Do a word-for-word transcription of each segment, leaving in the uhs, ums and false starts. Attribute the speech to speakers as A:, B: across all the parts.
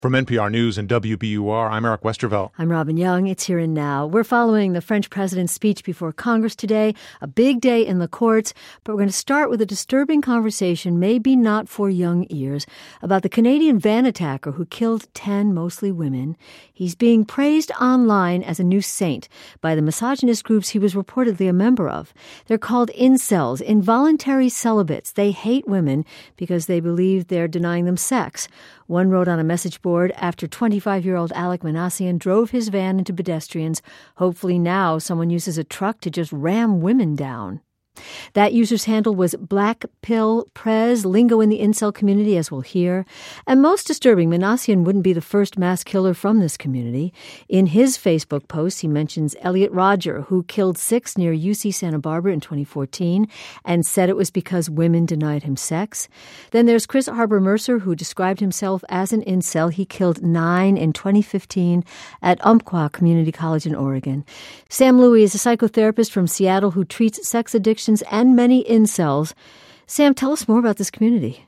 A: From N P R News and W B U R, I'm Eric Westervelt.
B: I'm Robin Young. It's Here and Now. We're following the French president's speech before Congress today, a big day in the courts, but we're going to start with a disturbing conversation, maybe not for young ears, about the Canadian van attacker who killed ten, mostly women. He's being praised online as a new saint by the misogynist groups he was reportedly a member of. They're called incels, involuntary celibates. They hate women because they believe they're denying them sex. One wrote on a message board, after twenty-five-year-old Alec Minassian drove his van into pedestrians, hopefully now someone uses a truck to just ram women down. That user's handle was Black Pill Prez, lingo in the incel community, as we'll hear. And most disturbing, Minassian wouldn't be the first mass killer from this community. In his Facebook post, he mentions Elliot Rodger, who killed six near U C Santa Barbara in twenty fourteen and said it was because women denied him sex. Then there's Chris Harbour Mercer, who described himself as an incel. He killed nine in twenty fifteen at Umpqua Community College in Oregon. Sam Louie is a psychotherapist from Seattle who treats sex addiction and many incels. Sam, tell us more about this community.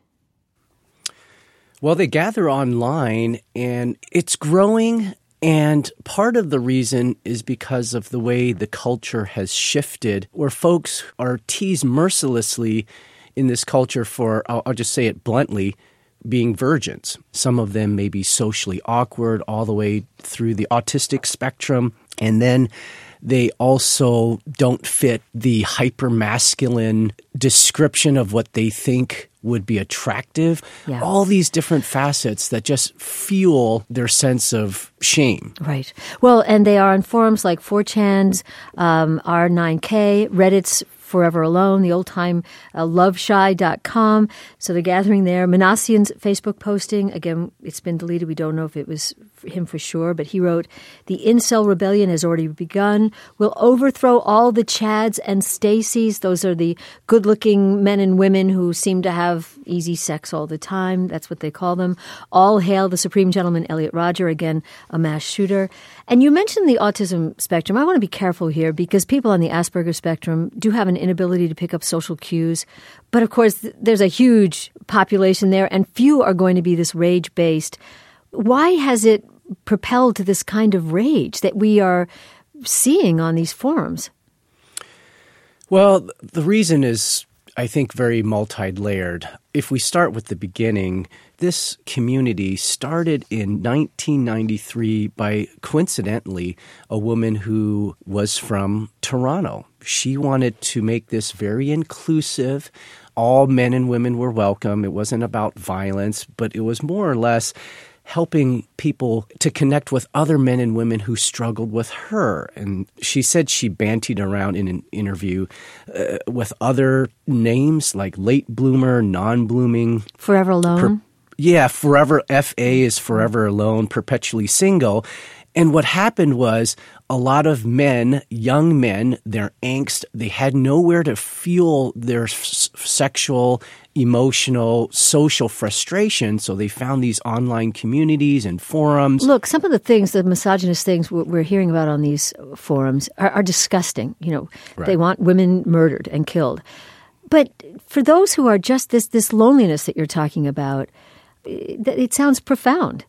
C: Well, they gather online, and it's growing, and part of the reason is because of the way the culture has shifted, where folks are teased mercilessly in this culture for, I'll, I'll just say it bluntly, being virgins. Some of them may be socially awkward all the way through the autistic spectrum, and then they also don't fit the hyper-masculine description of what they think would be attractive. Yeah. All these different facets that just fuel their sense of shame.
B: Right. Well, and they are on forums like four chan's, um, R nine K, Reddit's Forever Alone, the old-time uh, love shy dot com. So they're gathering there. Minassian's Facebook posting, again, it's been deleted. We don't know if it was him for sure, but he wrote, "The incel rebellion has already begun. We'll overthrow all the Chads and Stacys." Those are the good-looking men and women who seem to have easy sex all the time. That's what they call them. All hail the Supreme Gentleman Elliot Rodger, again, a mass shooter. And you mentioned the autism spectrum. I want to be careful here because people on the Asperger spectrum do have an inability to pick up social cues. But of course, there's a huge population there, and few are going to be this rage-based. Why has it propelled to this kind of rage that we are seeing on these forums?
C: Well, the reason is, I think, very multi-layered. If we start with the beginning, this community started in nineteen ninety-three by, coincidentally, a woman who was from Toronto. She wanted to make this very inclusive. All men and women were welcome. It wasn't about violence, but it was more or less helping people to connect with other men and women who struggled with her. And she said she bantied around in an interview uh, with other names like late bloomer, non-blooming.
B: Forever alone?
C: Per- yeah, forever, F A is forever alone, perpetually single. And what happened was a lot of men, young men, their angst, they had nowhere to fuel their s- sexual, emotional, social frustration. So they found these online communities and forums.
B: Look, some of the things, the misogynist things we're hearing about on these forums are, are disgusting. You know, right. They want women murdered and killed. But for those who are just this, this loneliness that you're talking about, it, it sounds profound.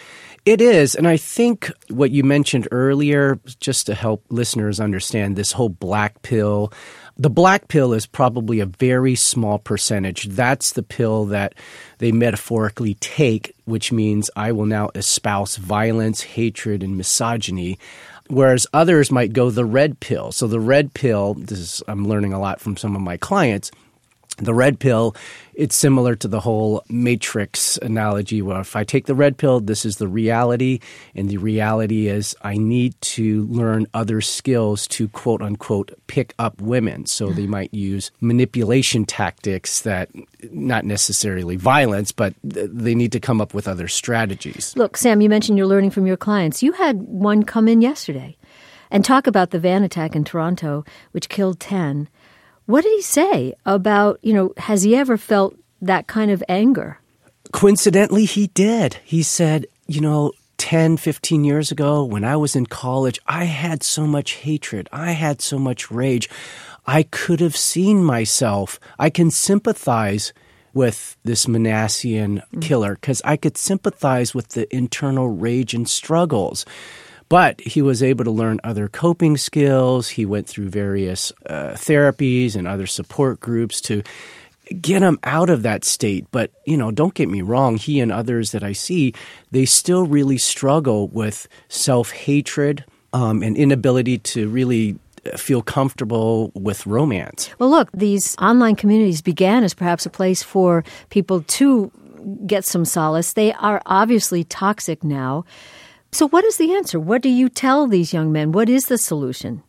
C: It is. And I think what you mentioned earlier, just to help listeners understand this whole black pill, the black pill is probably a very small percentage. That's the pill that they metaphorically take, which means I will now espouse violence, hatred, and misogyny. Whereas others might go the red pill. So the red pill, this is, I'm learning a lot from some of my clients. The red pill, it's similar to the whole Matrix analogy where if I take the red pill, this is the reality. And the reality is I need to learn other skills to, quote unquote, pick up women. So they might use manipulation tactics that, not necessarily violence, but they need to come up with other strategies.
B: Look, Sam, you mentioned you're learning from your clients. You had one come in yesterday and talk about the van attack in Toronto, which killed ten. What did he say about, you know, has he ever felt that kind of anger?
C: Coincidentally, he did. He said, you know, ten, fifteen years ago when I was in college, I had so much hatred. I had so much rage. I could have seen myself. I can sympathize with this Manassian killer because I could sympathize with the internal rage and struggles. But he was able to learn other coping skills. He went through various uh, therapies and other support groups to get him out of that state. But, you know, don't get me wrong. He and others that I see, they still really struggle with self-hatred um, and inability to really feel comfortable with romance.
B: Well, look, these online communities began as perhaps a place for people to get some solace. They are obviously toxic now. So what is the answer? What do you tell these young men? What is the solution?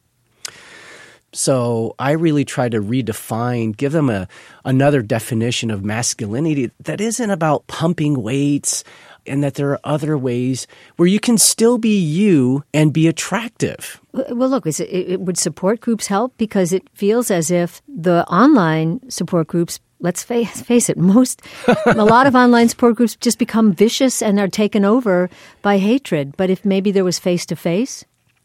C: So I really try to redefine, give them a another definition of masculinity that isn't about pumping weights, and that there are other ways where you can still be you and be attractive.
B: Well, look, is it, it, would support groups help? Because it feels as if the online support groups, let's face, face it, most, a lot of online support groups just become vicious and are taken over by hatred. But if maybe there was face-to-face?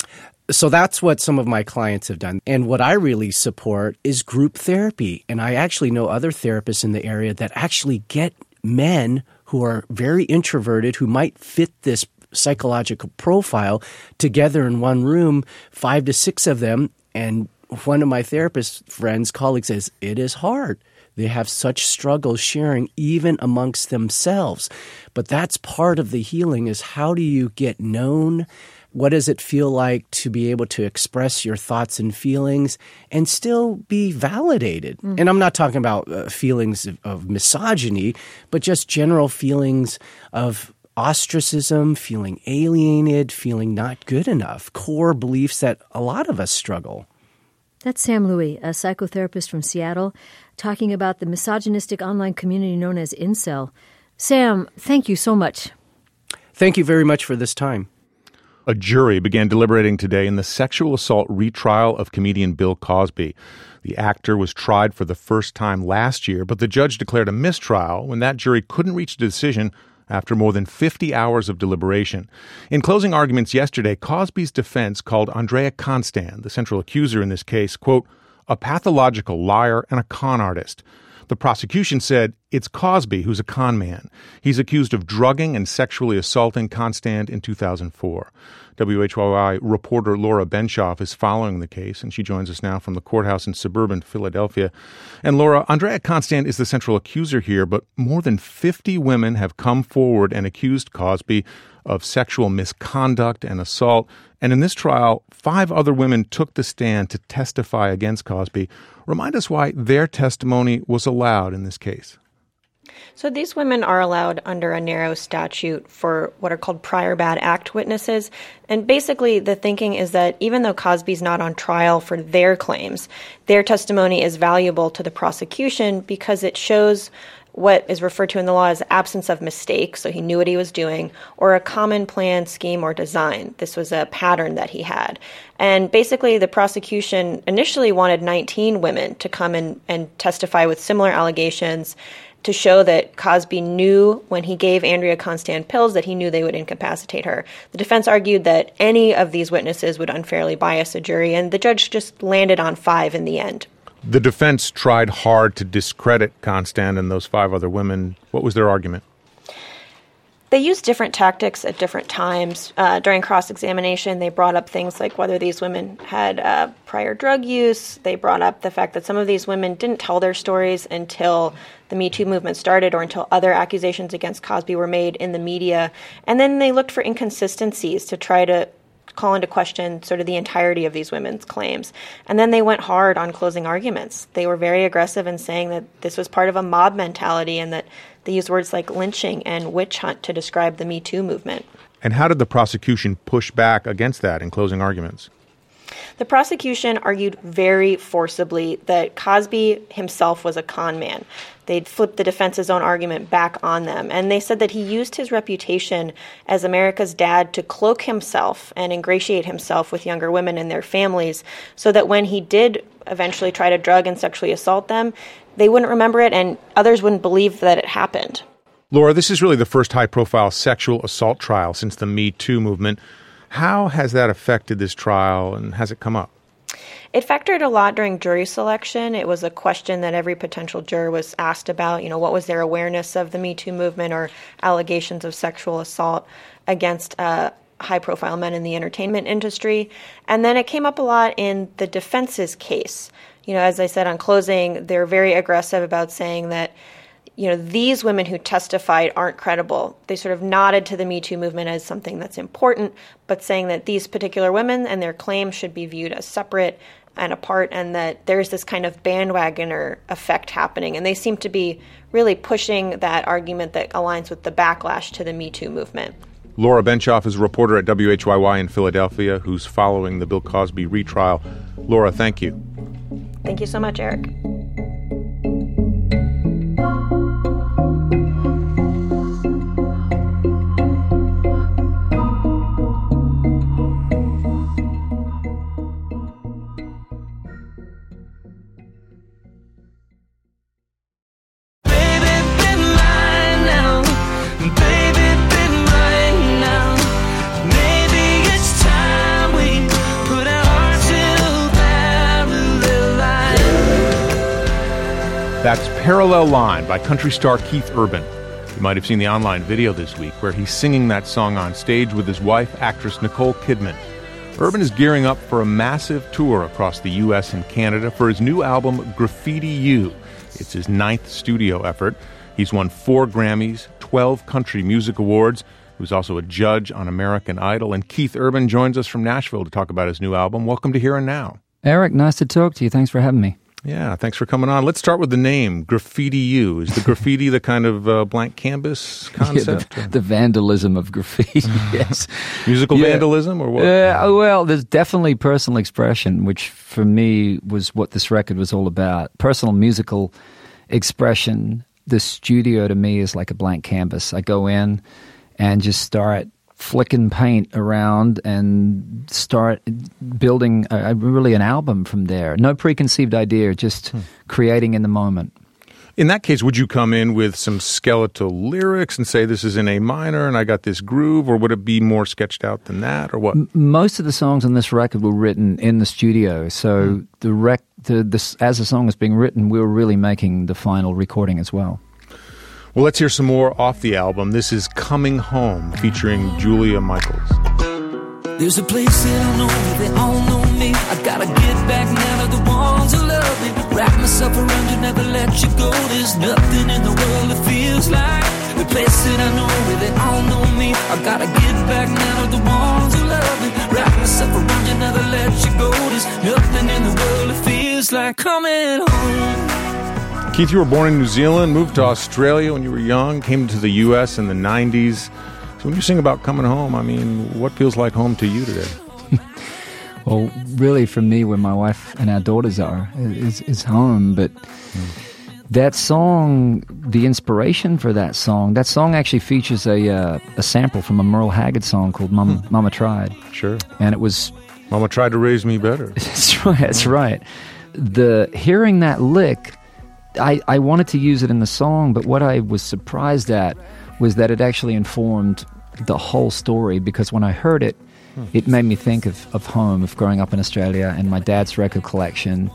C: So that's what some of my clients have done. And what I really support is group therapy. And I actually know other therapists in the area that actually get men who are very introverted, who might fit this psychological profile, together in one room, five to six of them. And one of my therapist friends, colleagues says, it is hard. They have such struggles sharing even amongst themselves. But that's part of the healing is how do you get known? What does it feel like to be able to express your thoughts and feelings and still be validated? Mm. And I'm not talking about uh, feelings of, of misogyny, but just general feelings of ostracism, feeling alienated, feeling not good enough, core beliefs that a lot of us struggle.
B: That's Sam Louie, a psychotherapist from Seattle, talking about the misogynistic online community known as Incel. Sam, thank you so much.
C: Thank you very much for this time.
A: A jury began deliberating today in the sexual assault retrial of comedian Bill Cosby. The actor was tried for the first time last year, but the judge declared a mistrial when that jury couldn't reach a decision after more than fifty hours of deliberation. In closing arguments yesterday, Cosby's defense called Andrea Constand, the central accuser in this case, quote, a pathological liar and a con artist. The prosecution said it's Cosby who's a con man. He's accused of drugging and sexually assaulting Constand in two thousand four. W H Y Y reporter Laura Benshoff is following the case, and she joins us now from the courthouse in suburban Philadelphia. And Laura, Andrea Constand is the central accuser here, but more than fifty women have come forward and accused Cosby of sexual misconduct and assault. And in this trial, five other women took the stand to testify against Cosby. Remind us why their testimony was allowed in this case.
D: So these women are allowed under a narrow statute for what are called prior bad act witnesses. And basically the thinking is that even though Cosby's not on trial for their claims, their testimony is valuable to the prosecution because it shows what is referred to in the law as absence of mistake, so he knew what he was doing, or a common plan, scheme, or design. This was a pattern that he had. And basically the prosecution initially wanted nineteen women to come in and testify with similar allegations to show that Cosby knew when he gave Andrea Constand pills that he knew they would incapacitate her. The defense argued that any of these witnesses would unfairly bias a jury, and the judge just landed on five in the end.
A: The defense tried hard to discredit Constand and those five other women. What was their argument?
D: They used different tactics at different times. Uh, during cross-examination, they brought up things like whether these women had uh, prior drug use. They brought up the fact that some of these women didn't tell their stories until the Me Too movement started or until other accusations against Cosby were made in the media. And then they looked for inconsistencies to try to call into question sort of the entirety of these women's claims. And then they went hard on closing arguments. They were very aggressive in saying that this was part of a mob mentality and that they used words like lynching and witch hunt to describe the Me Too movement.
A: And how did the prosecution push back against that in closing arguments?
D: The prosecution argued very forcibly that Cosby himself was a con man. They'd flipped the defense's own argument back on them, and they said that he used his reputation as America's dad to cloak himself and ingratiate himself with younger women and their families so that when he did eventually try to drug and sexually assault them, they wouldn't remember it and others wouldn't believe that it happened.
A: Laura, this is really the first high-profile sexual assault trial since the Me Too movement. How has that affected this trial, and has it come up?
D: It factored a lot during jury selection. It was a question that every potential juror was asked about. You know, what was their awareness of the Me Too movement or allegations of sexual assault against uh, high-profile men in the entertainment industry? And then it came up a lot in the defense's case. You know, as I said on closing, they're very aggressive about saying that, you know, these women who testified aren't credible. They sort of nodded to the Me Too movement as something that's important, but saying that these particular women and their claims should be viewed as separate and apart, and that there's this kind of bandwagoner effect happening. And they seem to be really pushing that argument that aligns with the backlash to the Me Too movement.
A: Laura Benchoff is a reporter at W H Y Y in Philadelphia who's following the Bill Cosby retrial. Laura, thank you.
D: Thank you so much, Eric.
A: That's Parallel Line by country star Keith Urban. You might have seen the online video this week where he's singing that song on stage with his wife, actress Nicole Kidman. Urban is gearing up for a massive tour across the U S and Canada for his new album, Graffiti You. It's his ninth studio effort. He's won four Grammys, twelve Country Music Awards. He was also a judge on American Idol. And Keith Urban joins us from Nashville to talk about his new album. Welcome to Here and Now.
E: Eric, nice to talk to you. Thanks for having me.
A: Yeah, thanks for coming on. Let's start with the name, Graffiti You. Is the graffiti the kind of uh, blank canvas concept?
E: Yeah, the, the vandalism of graffiti, yes.
A: Musical yeah. vandalism or what?
E: Uh, well, there's definitely personal expression, which for me was what this record was all about. Personal musical expression. The studio to me is like a blank canvas. I go in and just start flicking paint around and start building a, a, really an album from there. No preconceived idea, just hmm. creating in the moment.
A: In that case, would you come in with some skeletal lyrics and say this is in A minor and I got this groove, or would it be more sketched out than that, or what?
E: M- most of the songs on this record were written in the studio, so hmm. the rec, the, the, as the song was being written, we were really making the final recording as well.
A: Well, let's hear some more off the album. This is Coming Home, featuring Julia Michaels.
F: There's a place that I know where they all know me. I gotta get back now to the ones who love me. Wrap myself around you, never let you go. There's nothing in the world that feels like the place that I know where they all know me. I gotta get back now to the ones who love me. Wrap myself around you, never let you go. There's nothing in the world that feels like coming home.
A: Keith, you were born in New Zealand, moved to Australia when you were young, came to the U S in the nineties. So when you sing about coming home, I mean, what feels like home to you today?
E: Well, really for me, where my wife and our daughters are, is, is home. But mm. that song, the inspiration for that song, that song actually features a uh, a sample from a Merle Haggard song called Mama, hmm. Mama Tried.
A: Sure.
E: And it was...
A: Mama Tried to Raise Me Better.
E: That's right, that's right. The hearing that lick... I, I wanted to use it in the song, but what I was surprised at was that it actually informed the whole story, because when I heard it, hmm. it made me think of, of home, of growing up in Australia and my dad's record collection,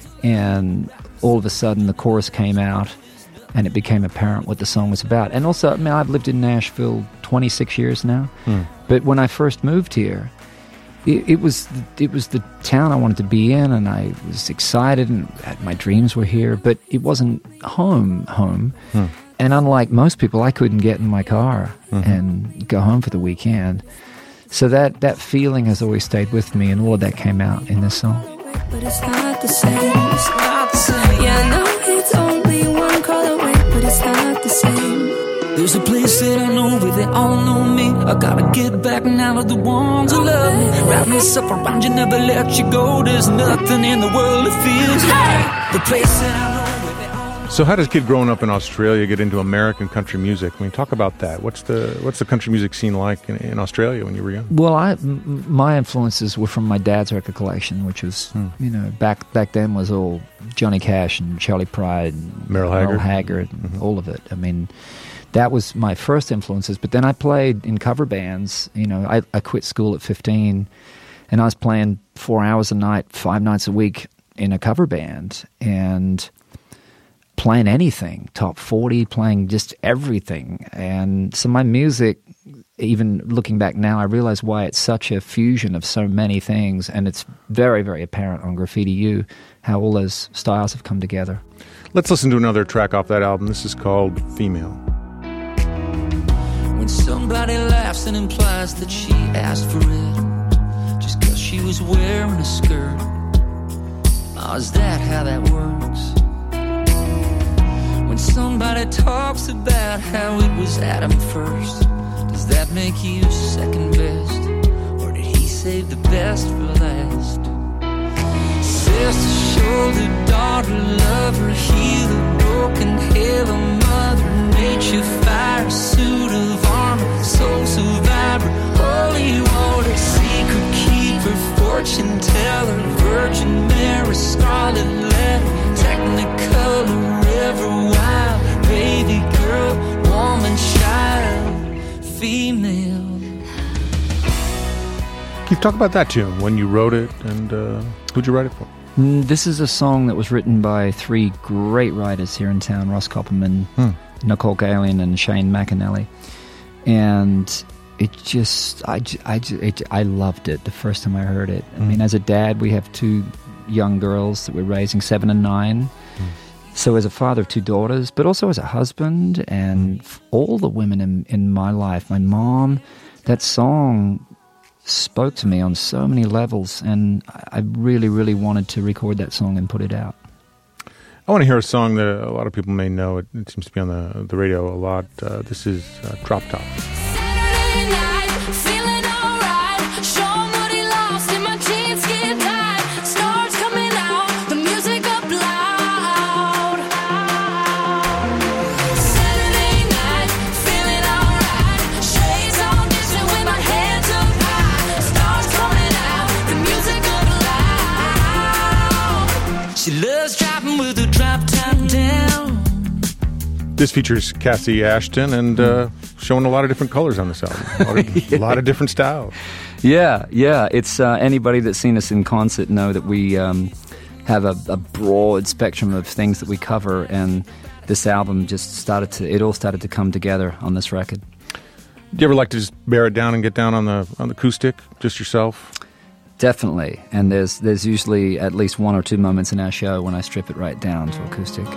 E: and all of a sudden the chorus came out and it became apparent what the song was about. And also, I mean, I've lived in Nashville twenty-six years now, hmm. but when I first moved here, It, it was it was the town I wanted to be in, and I was excited, and my dreams were here, but it wasn't home, home. Hmm. And unlike most people, I couldn't get in my car mm-hmm. and go home for the weekend. So that, that feeling has always stayed with me, and all of that came out in this song.
F: But it's not the same, it's not the same. Yeah, I know it's only one call away, but it's not the same. There's a place that I know where they all know me. I gotta get back now to the ones who love me. Wrap myself around you, never let you go. There's nothing in the world that feels like the place that I know where they all know.
A: So how does a kid growing up in Australia get into American country music? I mean, talk about that. What's the what's the country music scene like in, in Australia when you were young?
E: Well, I, m- my influences were from my dad's record collection, which was, hmm. you know, back back then was all Johnny Cash and Charlie Pride and
A: Merle Haggard,
E: Merle Haggard and mm-hmm. all of it. I mean, that was my first influences. But then I played in cover bands. You know, I, I quit school at fifteen And I was playing four hours a night, five nights a week in a cover band, and playing anything, top forty, playing just everything. And so my music, even looking back now, I realize why it's such a fusion of so many things, and it's very, very apparent on Graffiti U how all those styles have come together.
A: Let's listen to another track off that album. This is called Female.
F: When somebody laughs and implies that she asked for it just because she was wearing a skirt. Oh, is that how that works? When somebody talks about how it was Adam first, does that make you second best? Or did he save the best for last? Sister, shoulder, daughter, lover, healer, broken halo, mother, nature, fire, suit of armor, soul survivor, holy water, secret keeper, fortune teller, Virgin Mary, scarlet letter, technicolor, river, wild, baby girl, woman, child, female.
A: Keith, talk about that tune, when you wrote it, and uh, who'd you write it for?
E: This is a song that was written by three great writers here in town, Ross Copperman, hmm. Nicole Galian, and Shane McAnally. And it just, I, I, it, I loved it the first time I heard it. I mm. mean, as a dad, we have two young girls that we're raising, seven and nine. Mm. So as a father of two daughters, but also as a husband, and mm. all the women in, in my life, my mom, that song spoke to me on so many levels, and I really, really wanted to record that song and put it out.
A: I want to hear a song that a lot of people may know. It, it seems to be on the the radio a lot. Uh, this is uh, Drop Top.
G: Saturday night, feeling alright. Show him what he lost in my jeans get tight. Stars coming out, the music up loud. Saturday night, feeling alright. Shades on dancing with my hands up high. Stars coming out, the music up loud. She loves dropping with the drop top down.
A: This features Cassie Ashton and uh, showing a lot of different colors on this album. A lot of, yeah. a lot of different styles.
E: Yeah, yeah. It's uh, anybody that's seen us in concert know that we um, have a, a broad spectrum of things that we cover, and this album just started to, it all started to come together on this record.
A: Do you ever like to just bear it down and get down on the on the acoustic, just yourself?
E: Definitely. And there's there's usually at least one or two moments in our show when I strip it right down to acoustic.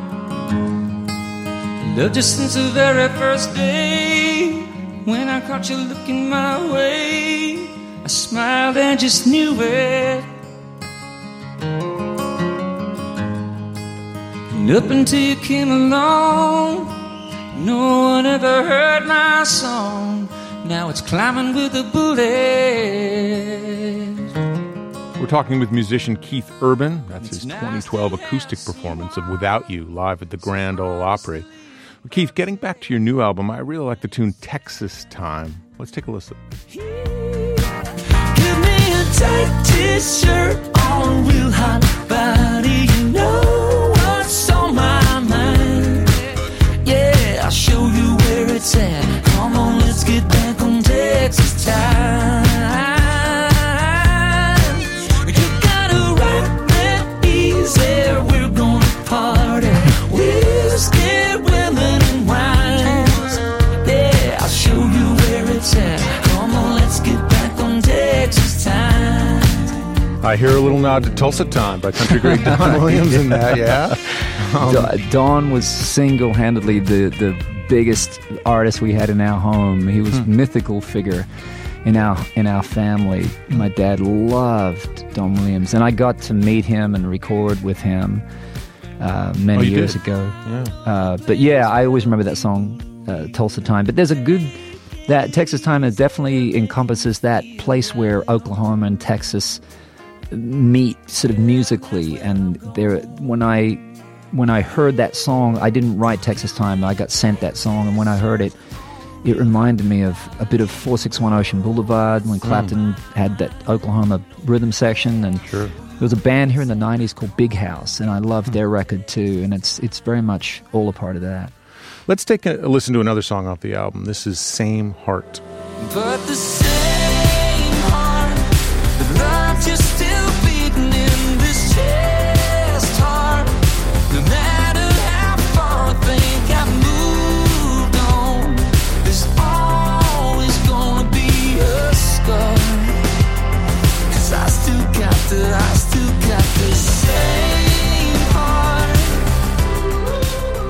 F: Loved you since the very first day. When I caught you looking my way, I smiled and just knew it. And up until you came along, no one ever heard my song. Now it's climbing with a bullet.
A: We're talking with musician Keith Urban. That's his twenty twelve acoustic performance of Without You live at the Grand Ole Opry. Well, Keith, getting back to your new album, I really like the tune Texas Time. Let's take a listen.
F: Give me a tight t-shirt on a real hot body. You know what's on my mind. Yeah, I'll show you where it's at. Come on, let's get back on Texas time. You gotta rock that easy. We're gonna party. Whiskey, women, and wines. Yeah, I'll show you where it's at. Come on, let's get back on Texas time.
A: I hear a little nod to Tulsa Time by country great Don Williams in that, yeah? Um,
E: Don was single-handedly the, the biggest artist we had in our home. He was hmm. a mythical figure in our in our family. My dad loved Don Williams, and I got to meet him and record with him uh, many
A: oh,
E: years
A: did?
E: ago.
A: Yeah.
E: Uh, but yeah, I always remember that song, uh, Tulsa Time. But there's a good, that Texas Time is definitely encompasses that place where Oklahoma and Texas meet sort of musically. And there, when I when I heard that song, I didn't write Texas Time. I got sent that song, and when I heard it, it reminded me of a bit of four sixty-one Ocean Boulevard when Clapton mm. had that Oklahoma rhythm section. And
A: sure.
E: there was a band here in the nineties called Big House, and I loved their record too, and it's it's very much all a part of that.
A: Let's take a listen to another song off the album. This is Same Heart.
F: But the same heart that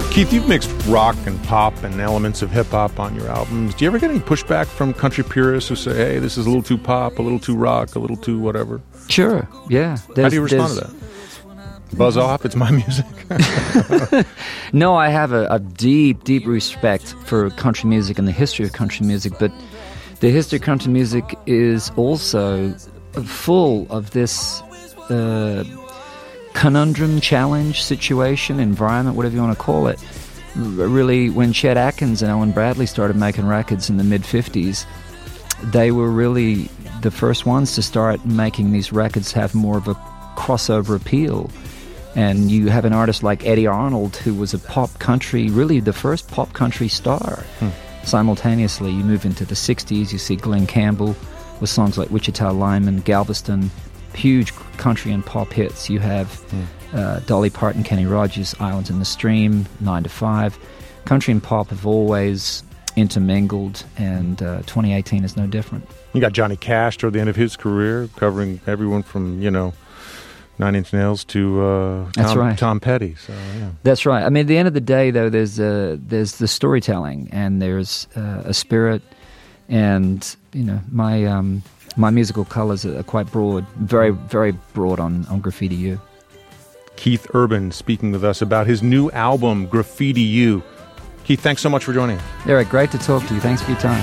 A: Keith, you've mixed rock and pop and elements of hip-hop on your albums. Do you ever get any pushback from country purists who say, hey, this is a little too pop, a little too rock, a little too whatever?
E: Sure, yeah.
A: How
E: There's-
A: do you respond to
E: there's-
A: that? Buzz off, it's my music.
E: No, I have a, a deep, deep respect for country music and the history of country music, but the history of country music is also full of this uh, conundrum, challenge, situation, environment, whatever you want to call it. R- Really, when Chet Atkins and Alan Bradley started making records in the mid-fifties, they were really the first ones to start making these records have more of a crossover appeal. And you have an artist like Eddie Arnold, who was a pop country, really the first pop country star.
A: Hmm.
E: Simultaneously, you move into the sixties, you see Glenn Campbell with songs like Wichita Lineman, Galveston, huge country and pop hits. You have
A: Hmm.
E: uh, Dolly Parton, Kenny Rogers, Islands in the Stream, Nine to Five. Country and pop have always intermingled, and uh, twenty eighteen is no different.
A: You got Johnny Cash toward the end of his career, covering everyone from, you know, Nine Inch Nails to uh,
E: That's
A: Tom,
E: right.
A: Tom Petty. So, yeah.
E: That's right. I mean, at the end of the day, though, there's uh, there's the storytelling, and there's uh, a spirit, and you know, my um, my musical colors are quite broad, very very broad on on Graffiti U.
A: Keith Urban speaking with us about his new album, Graffiti U. Keith, thanks so much for joining us.
E: Eric, great to talk to you. Thanks for your time.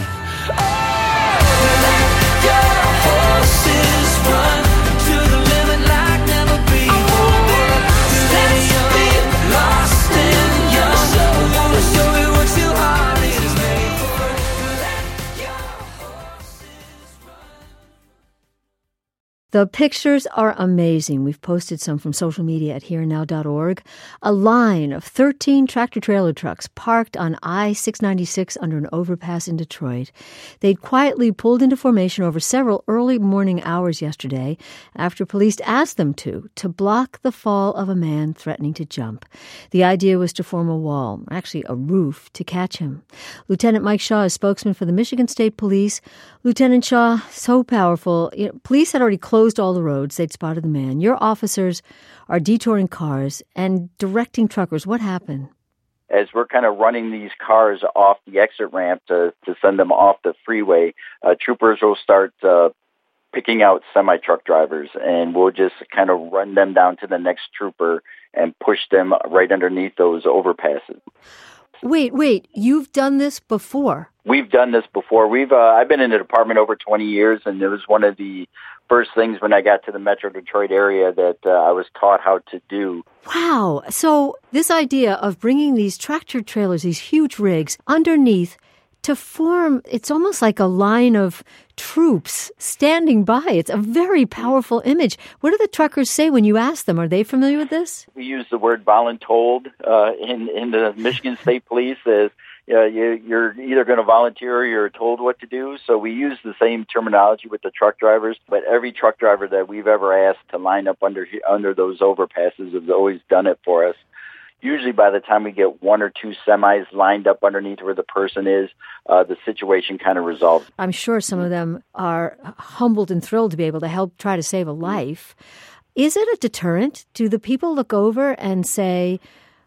B: The pictures are amazing. We've posted some from social media at here now dot org. A line of thirteen tractor-trailer trucks parked on I six ninety-six under an overpass in Detroit. They'd quietly pulled into formation over several early morning hours yesterday after police asked them to, to block the fall of a man threatening to jump. The idea was to form a wall, actually a roof, to catch him. Lieutenant Mike Shaw is spokesman for the Michigan State Police. Lieutenant Shaw, so powerful. You know, police had already closed all the roads. They'd spotted the man. Your officers are detouring cars and directing truckers. What happened?
H: As we're kind of running these cars off the exit ramp to, to send them off the freeway, uh, troopers will start uh, picking out semi-truck drivers, and we'll just kind of run them down to the next trooper and push them right underneath those overpasses.
B: Wait, wait. You've done this before?
H: We've done this before. We've uh, I've been in the department over twenty years, and it was one of the first things when I got to the Metro Detroit area that uh, I was taught how to do.
B: Wow. So this idea of bringing these tractor trailers, these huge rigs, underneath to form, it's almost like a line of troops standing by. It's a very powerful image. What do the truckers say when you ask them? Are they familiar with this?
H: We use the word voluntold uh, in, in the Michigan State Police as uh, you, you're either going to volunteer or you're told what to do. So we use the same terminology with the truck drivers, but every truck driver that we've ever asked to line up under under those overpasses has always done it for us. Usually by the time we get one or two semis lined up underneath where the person is, uh, the situation kind of resolves.
B: I'm sure some of them are humbled and thrilled to be able to help try to save a life. Is it a deterrent? Do the people look over and say,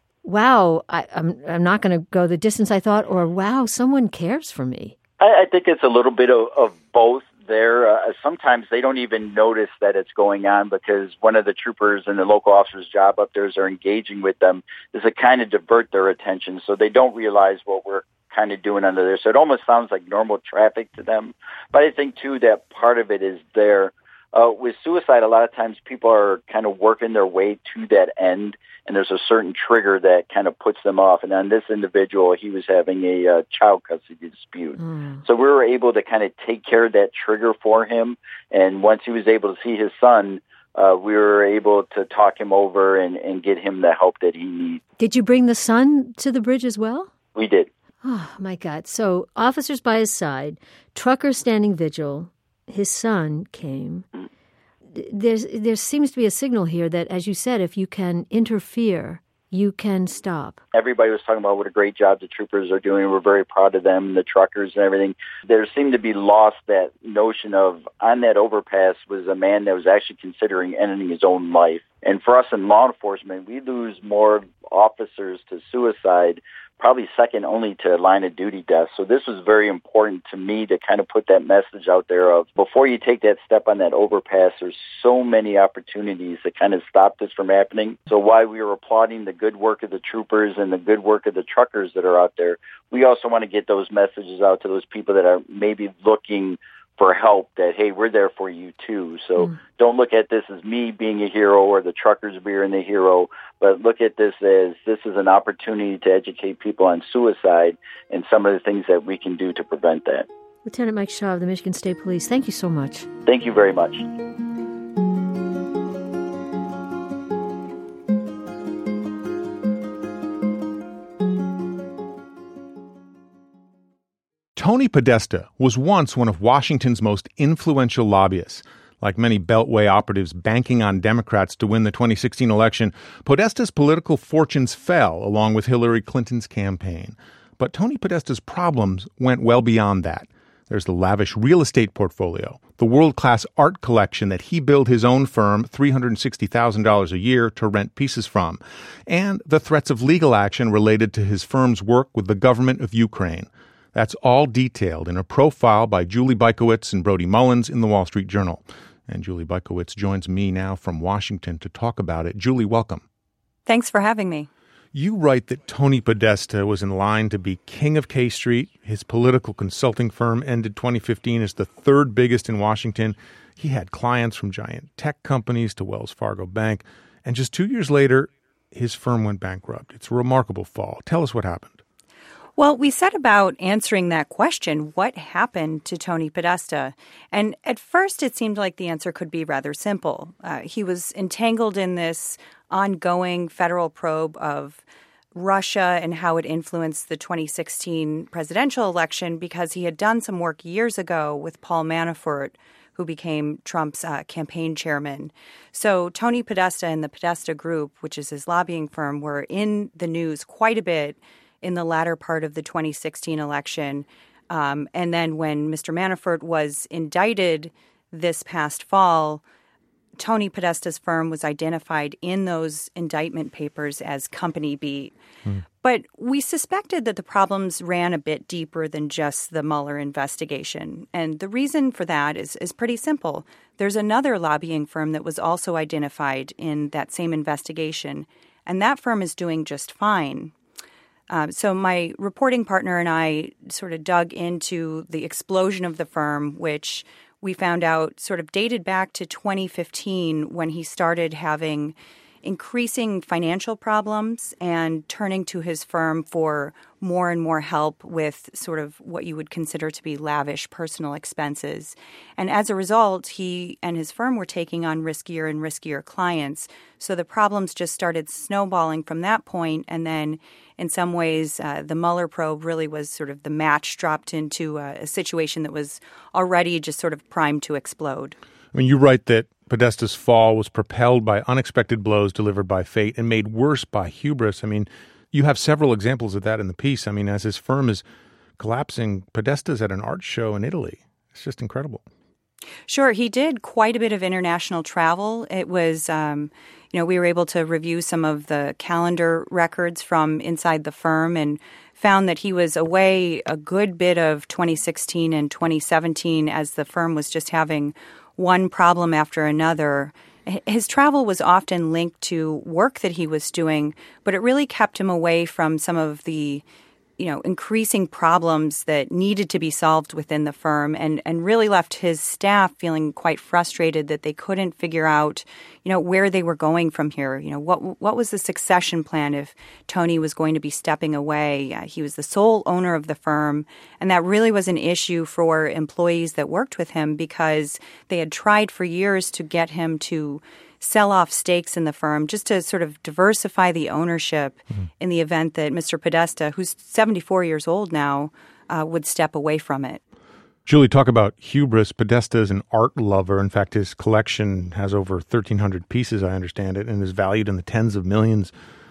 B: wow, I, I'm, I'm not going to go the distance I thought, or wow, someone cares for me?
H: I, I think it's a little bit of, of both. There, uh, sometimes they don't even notice that it's going on because one of the troopers and the local officer's job up there is they're engaging with them is to kind of divert their attention so they don't realize what we're kind of doing under there. So it almost sounds like normal traffic to them. But I think, too, that part of it is there. Uh, with suicide, a lot of times people are kind of working their way to that end, and there's a certain trigger that kind of puts them off. And on this individual, he was having a uh, child custody dispute. Mm. So we were able to kind of take care of that trigger for him. And once he was able to see his son, uh, we were able to talk him over and, and get him the help that he needs.
B: Did you bring the son to the bridge as well?
H: We did.
B: Oh, my God. So officers by his side, truckers standing vigil. His son came. There's, there seems to be a signal here that, as you said, if you can interfere you can stop?
H: Everybody was talking about what a great job the troopers are doing. We're very proud of them, the truckers and everything. There seemed to be lost that notion of on that overpass was a man that was actually considering ending his own life. And for us in law enforcement, we lose more officers to suicide, probably second only to line of duty deaths. So this was very important to me to kind of put that message out there of before you take that step on that overpass, there's so many opportunities to kind of stop this from happening. So while we were applauding the good work of the troopers and the good work of the truckers that are out there, we also want to get those messages out to those people that are maybe looking for help that, hey, we're there for you too. So mm. don't look at this as me being a hero or the truckers being the hero, but look at this as this is an opportunity to educate people on suicide and some of the things that we can do to prevent that.
B: Lieutenant Mike Shaw of the Michigan State Police, thank you so much.
H: Thank you very much.
A: Tony Podesta was once one of Washington's most influential lobbyists. Like many Beltway operatives banking on Democrats to win the twenty sixteen election, Podesta's political fortunes fell along with Hillary Clinton's campaign. But Tony Podesta's problems went well beyond that. There's the lavish real estate portfolio, the world-class art collection that he billed his own firm three hundred sixty thousand dollars a year to rent pieces from, and the threats of legal action related to his firm's work with the government of Ukraine. That's all detailed in a profile by Julie Bykowitz and Brody Mullins in the Wall Street Journal. And Julie Bykowitz joins me now from Washington to talk about it. Julie, welcome.
I: Thanks for having me.
A: You write that Tony Podesta was in line to be king of K Street. His political consulting firm ended twenty fifteen as the third biggest in Washington. He had clients from giant tech companies to Wells Fargo Bank. And just two years later, his firm went bankrupt. It's a remarkable fall. Tell us what happened.
I: Well, we set about answering that question, what happened to Tony Podesta? And at first, it seemed like the answer could be rather simple. Uh, he was entangled in this ongoing federal probe of Russia and how it influenced the twenty sixteen presidential election because he had done some work years ago with Paul Manafort, who became Trump's uh, campaign chairman. So Tony Podesta and the Podesta Group, which is his lobbying firm, were in the news quite a bit in the latter part of the twenty sixteen election. Um, and then when Mister Manafort was indicted this past fall, Tony Podesta's firm was identified in those indictment papers as Company B. Mm. But we suspected that the problems ran a bit deeper than just the Mueller investigation. And the reason for that is, is pretty simple. There's another lobbying firm that was also identified in that same investigation, and that firm is doing just fine. Um, so my reporting partner and I sort of dug into the explosion of the firm, which we found out sort of dated back to twenty fifteen when he started having increasing financial problems and turning to his firm for more and more help with sort of what you would consider to be lavish personal expenses. And as a result, he and his firm were taking on riskier and riskier clients. So the problems just started snowballing from that point. And then in some ways, uh, the Mueller probe really was sort of the match dropped into a, a situation that was already just sort of primed to explode.
A: I mean, you write that Podesta's fall was propelled by unexpected blows delivered by fate and made worse by hubris. I mean, you have several examples of that in the piece. I mean, as his firm is collapsing, Podesta's at an art show in Italy. It's just incredible.
I: Sure. He did quite a bit of international travel. It was, um, you know, we were able to review some of the calendar records from inside the firm and found that he was away a good bit of twenty sixteen and twenty seventeen as the firm was just having one problem after another. His travel was often linked to work that he was doing, but it really kept him away from some of the, you know, increasing problems that needed to be solved within the firm and, and really left his staff feeling quite frustrated that they couldn't figure out, you know, where they were going from here. You know, what what was the succession plan if Tony was going to be stepping away? Uh, he was the sole owner of the firm, and that really was an issue for employees that worked with him because they had tried for years to get him to sell off stakes in the firm just to sort of diversify the ownership mm-hmm. in the event that Mister Podesta, who's seventy-four years old now, uh, would step away from it.
A: Julie, talk about hubris. Podesta is an art lover. In fact, his collection has over thirteen hundred pieces, I understand it, and is valued in the tens of millions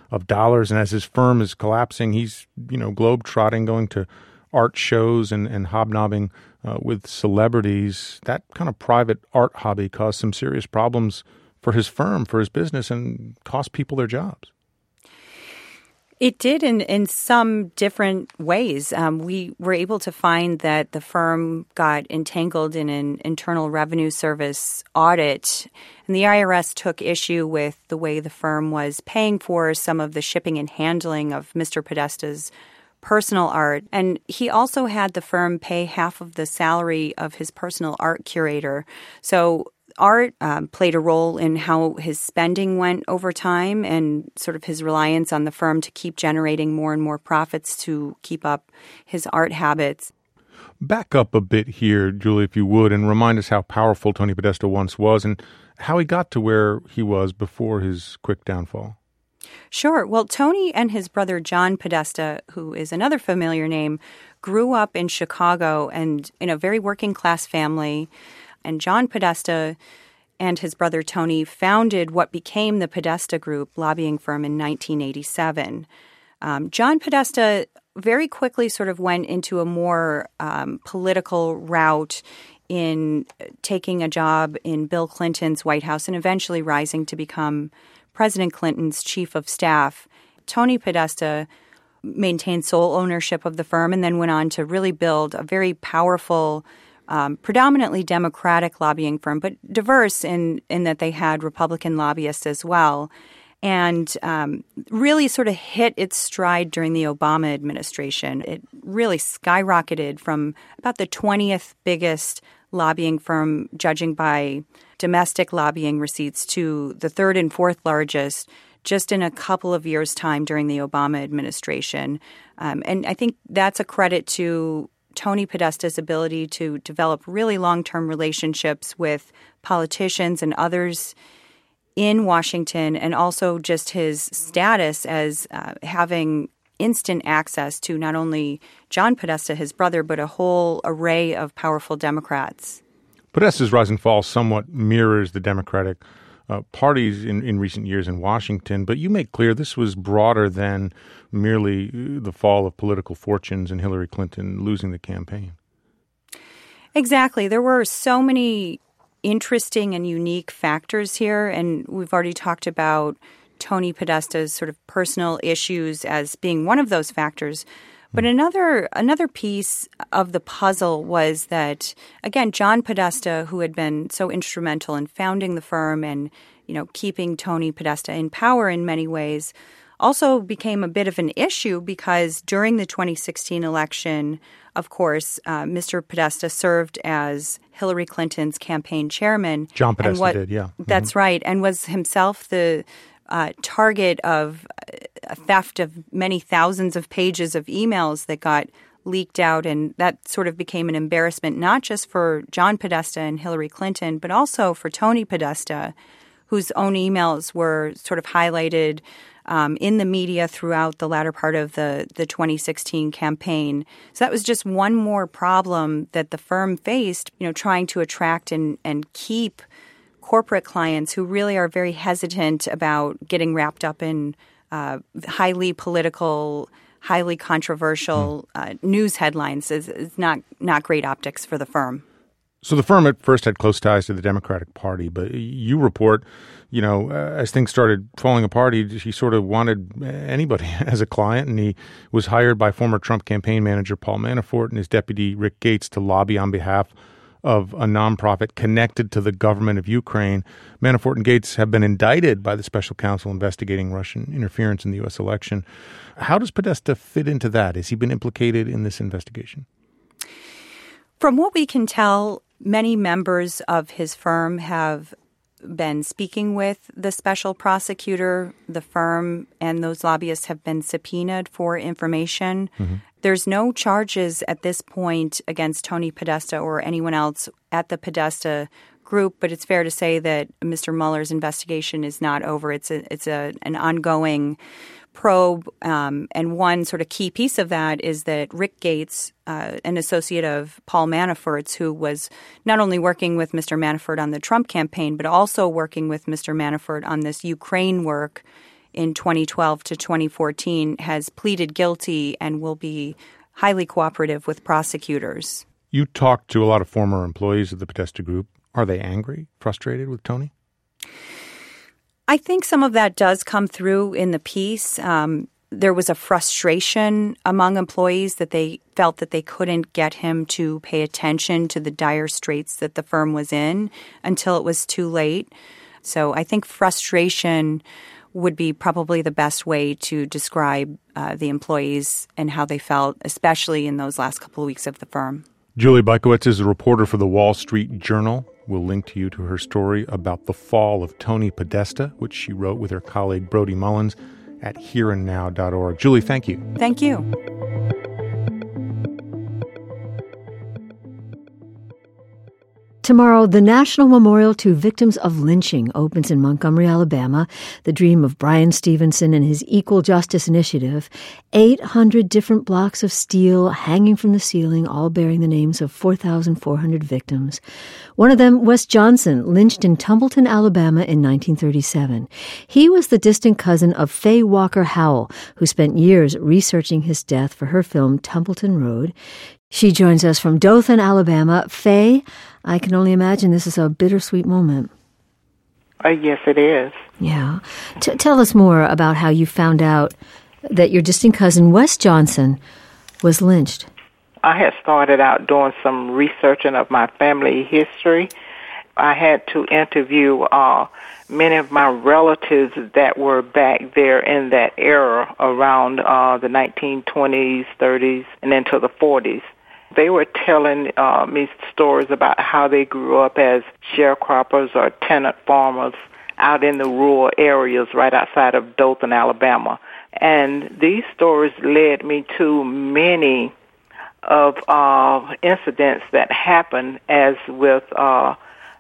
A: of dollars. And as his firm is collapsing, he's, you know, globe-trotting, going to art shows and, and hobnobbing uh, with celebrities. That kind of private art hobby caused some serious problems for his firm, for his business, and cost people their jobs.
I: It did in, in some different ways. Um, we were able to find that the firm got entangled in an Internal Revenue Service audit, and the I R S took issue with the way the firm was paying for some of the shipping and handling of Mister Podesta's personal art. And he also had the firm pay half of the salary of his personal art curator. So art um, played a role in how his spending went over time and sort of his reliance on the firm to keep generating more and more profits to keep up his art habits.
A: Back up a bit here, Julie, if you would, and remind us how powerful Tony Podesta once was and how he got to where he was before his quick downfall.
I: Sure. Well, Tony and his brother John Podesta, who is another familiar name, grew up in Chicago and in a very working-class family. And John Podesta and his brother Tony founded what became the Podesta Group lobbying firm in nineteen eighty-seven. Um, John Podesta very quickly sort of went into a more um, political route in taking a job in Bill Clinton's White House and eventually rising to become President Clinton's chief of staff. Tony Podesta maintained sole ownership of the firm and then went on to really build a very powerful, um, predominantly Democratic lobbying firm, but diverse in, in that they had Republican lobbyists as well, and um, really sort of hit its stride during the Obama administration. It really skyrocketed from about the twentieth biggest lobbying firm, judging by domestic lobbying receipts, to the third and fourth largest just in a couple of years' time during the Obama administration. Um, and I think that's a credit to Tony Podesta's ability to develop really long-term relationships with politicians and others in Washington, and also just his status as uh, having instant access to not only John Podesta, his brother, but a whole array of powerful Democrats.
A: Podesta's rise and fall somewhat mirrors the Democratic uh, parties in, in recent years in Washington, but you make clear this was broader than merely the fall of political fortunes and Hillary Clinton losing the campaign.
I: Exactly. There were so many interesting and unique factors here, and we've already talked about Tony Podesta's sort of personal issues as being one of those factors. But another another piece of the puzzle was that, again, John Podesta, who had been so instrumental in founding the firm and, you know, keeping Tony Podesta in power in many ways, also became a bit of an issue because during the twenty sixteen election, of course, uh, Mister Podesta served as Hillary Clinton's campaign chairman.
A: John Podesta
I: what,
A: did, yeah. Mm-hmm.
I: That's right, and was himself the Uh, target of a theft of many thousands of pages of emails that got leaked out. And that sort of became an embarrassment, not just for John Podesta and Hillary Clinton, but also for Tony Podesta, whose own emails were sort of highlighted um, in the media throughout the latter part of the, the twenty sixteen campaign. So that was just one more problem that the firm faced, you know, trying to attract and, and keep corporate clients who really are very hesitant about getting wrapped up in uh, highly political, highly controversial uh, news headlines is, is not not great optics for the firm.
A: So the firm at first had close ties to the Democratic Party, but you report, you know, uh, as things started falling apart, he, he sort of wanted anybody as a client, and he was hired by former Trump campaign manager Paul Manafort and his deputy Rick Gates to lobby on behalf of a nonprofit connected to the government of Ukraine. Manafort and Gates have been indicted by the special counsel investigating Russian interference in the U S election. How does Podesta fit into that? Has he been implicated in this investigation?
I: From what we can tell, many members of his firm have been speaking with the special prosecutor. The firm and those lobbyists have been subpoenaed for information. Mm-hmm. There's no charges at this point against Tony Podesta or anyone else at the Podesta Group, but it's fair to say that Mister Mueller's investigation is not over. It's a, it's a, an ongoing probe, um, and one sort of key piece of that is that Rick Gates, uh, an associate of Paul Manafort's, who was not only working with Mister Manafort on the Trump campaign, but also working with Mister Manafort on this Ukraine work, in twenty twelve to twenty fourteen, has pleaded guilty and will be highly cooperative with prosecutors.
A: You talked to a lot of former employees of the Podesta Group. Are they angry, frustrated with Tony?
I: I think some of that does come through in the piece. Um, there was a frustration among employees that they felt that they couldn't get him to pay attention to the dire straits that the firm was in until it was too late. So I think frustration would be probably the best way to describe uh, the employees and how they felt, especially in those last couple of weeks of the firm.
A: Julie Bykiewicz is a reporter for the Wall Street Journal. We'll link to you to her story about the fall of Tony Podesta, which she wrote with her colleague Brody Mullins at here and now dot org. Julie, thank you.
I: Thank you.
B: Tomorrow, the National Memorial to Victims of Lynching opens in Montgomery, Alabama, the dream of Brian Stevenson and his Equal Justice Initiative. eight hundred different blocks of steel hanging from the ceiling, all bearing the names of four thousand four hundred victims. One of them, Wes Johnson, lynched in Tumbleton, Alabama in nineteen thirty-seven. He was the distant cousin of Faye Walker Howell, who spent years researching his death for her film Tumbleton Road. She joins us from Dothan, Alabama. Faye, I can only imagine this is a bittersweet moment.
J: Uh, yes, it is.
B: Yeah. T- tell us more about how you found out that your distant cousin, Wes Johnson, was lynched.
J: I had started out doing some researching of my family history. I had to interview uh, many of my relatives that were back there in that era around uh, the nineteen twenties, thirties, and into the forties. They were telling uh, me stories about how they grew up as sharecroppers or tenant farmers out in the rural areas right outside of Dothan, Alabama. And these stories led me to many of uh, incidents that happened, as with uh,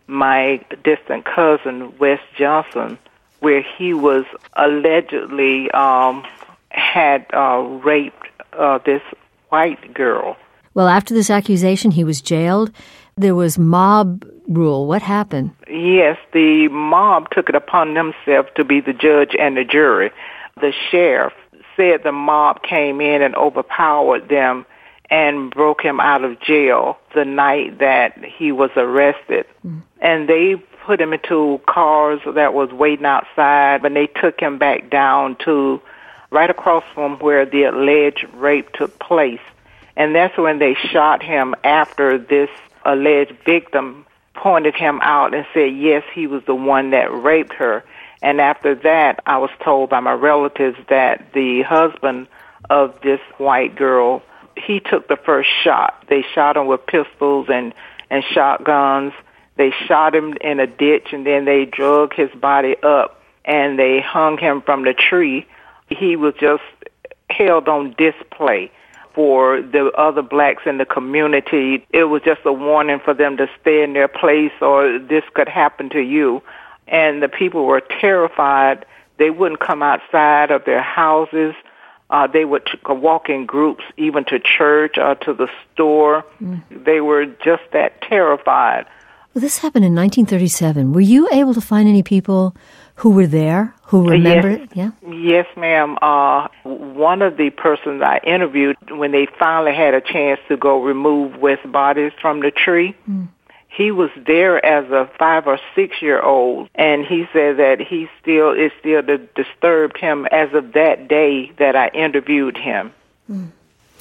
J: my distant cousin, Wes Johnson, where he was allegedly um, had uh, raped uh, this white girl.
B: Well, after this accusation, he was jailed. There was mob rule. What happened?
J: Yes, the mob took it upon themselves to be the judge and the jury. The sheriff said the mob came in and overpowered them and broke him out of jail the night that he was arrested. Mm. And they put him into cars that was waiting outside, and they took him back down to right across from where the alleged rape took place. And that's when they shot him after this alleged victim pointed him out and said, yes, he was the one that raped her. And after that, I was told by my relatives that the husband of this white girl, he took the first shot. They shot him with pistols and, and shotguns. They shot him in a ditch, and then they drug his body up, and they hung him from the tree. He was just held on display for the other blacks in the community. It was just a warning for them to stay in their place, or this could happen to you. And the people were terrified. They wouldn't come outside of their houses. Uh, they would t- walk in groups, even to church or to the store. Mm. They were just that terrified.
B: Well, this happened in nineteen thirty-seven. Were you able to find any people who were there, who remember
J: yes.
B: it? Yeah.
J: Yes, ma'am. Uh, one of the persons I interviewed, when they finally had a chance to go remove Wes' bodies from the tree, mm. he was there as a five or six year old, and he said that he still it still disturbed him as of that day that I interviewed him.
B: Mm.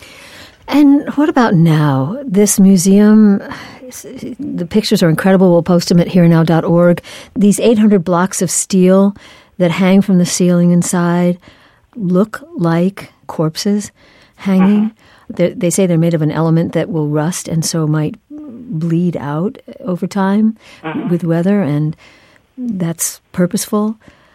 B: And what about now? This museum, the pictures are incredible. We'll post them at here now dot org. These eight hundred blocks of steel that hang from the ceiling inside look like corpses hanging. Uh-huh. They say they're made of an element that will rust and so might bleed out over time uh-huh. with weather, and that's purposeful.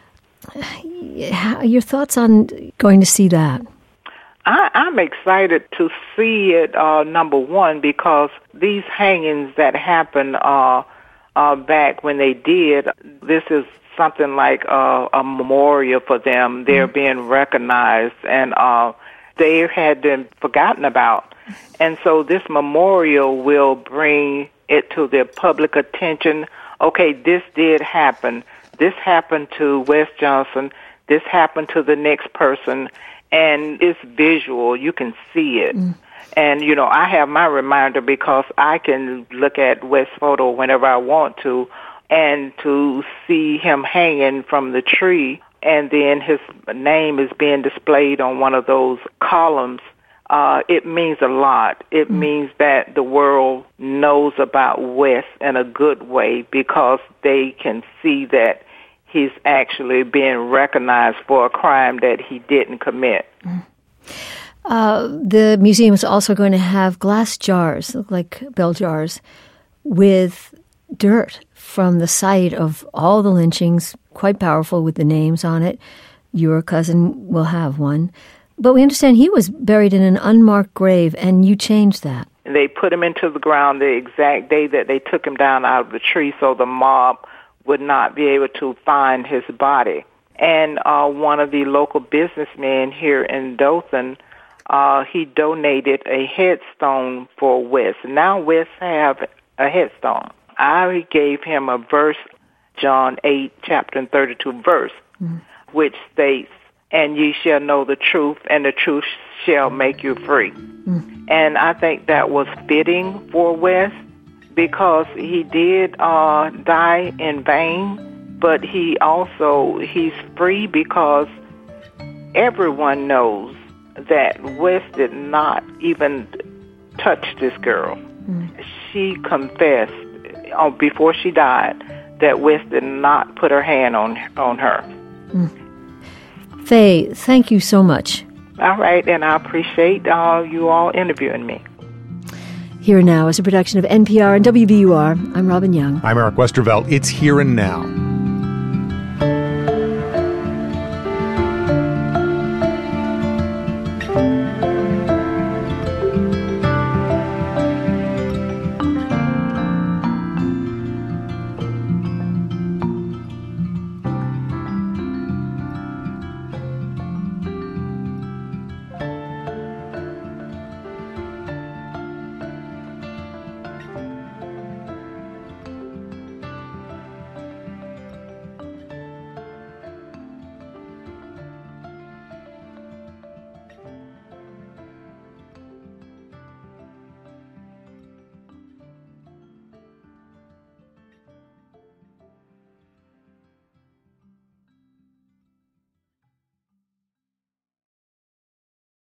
B: Your thoughts on going to see that?
J: I, I'm excited to see it, uh, number one, because these hangings that happened uh, uh, back when they did, this is something like uh, a memorial for them. They're mm-hmm. being recognized, and uh, they had been forgotten about. And so this memorial will bring it to their public attention. Okay, this did happen. This happened to Wes Johnson. this happened to the next person, and it's visual. You can see it. Mm. And, you know, I have my reminder because I can look at West's photo whenever I want to, and to see him hanging from the tree, and then his name is being displayed on one of those columns. Uh, it means a lot. It mm. means that the world knows about West in a good way because they can see that he's actually being recognized for a crime that he didn't commit.
B: Mm. Uh, the museum is also going to have glass jars, look like bell jars, with dirt from the site of all the lynchings, quite powerful with the names on it. Your cousin will have one. But we understand he was buried in an unmarked grave, and you changed that.
J: They put him into the ground the exact day that they took him down out of the tree so the mob would not be able to find his body. And uh, one of the local businessmen here in Dothan, uh, he donated a headstone for West. Now West have a headstone. I gave him a verse, John eight, chapter and thirty-two verse, mm. which states, "And ye shall know the truth, and the truth shall make you free." Mm. And I think that was fitting for West because he did uh, die in vain, but he also, he's free because everyone knows that West did not even touch this girl. Mm. She confessed uh, before she died that West did not put her hand on, on her.
B: Mm. Faye, thank you so much.
J: All right, and I appreciate uh, you all interviewing me.
B: Here and Now is a production of N P R and W B U R. I'm Robin Young.
A: I'm Eric Westervelt. It's Here and Now.